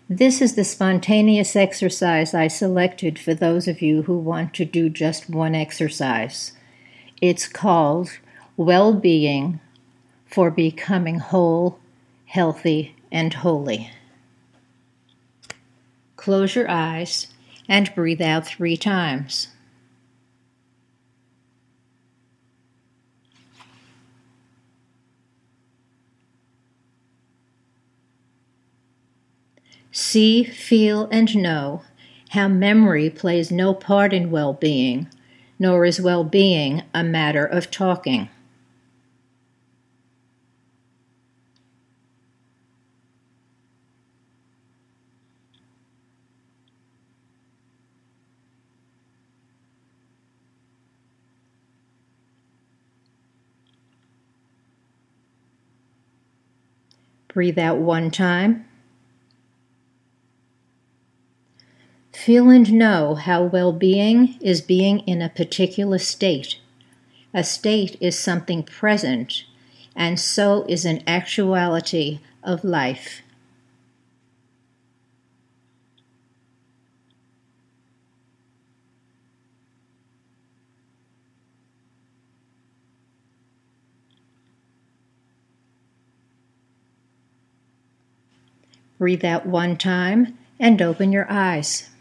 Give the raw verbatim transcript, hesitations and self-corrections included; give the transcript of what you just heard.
This is the spontaneous exercise I selected for those of you who want to do just one exercise. It's called Well-Being for Becoming Whole, Healthy, and Holy. Close your eyes and breathe out three times. See, feel, and know how memory plays no part in well-being, nor is well-being a matter of talking. Breathe out one time. Feel and know how well-being is being in a particular state. A state is something present, and so is an actuality of life. Breathe out one time and open your eyes.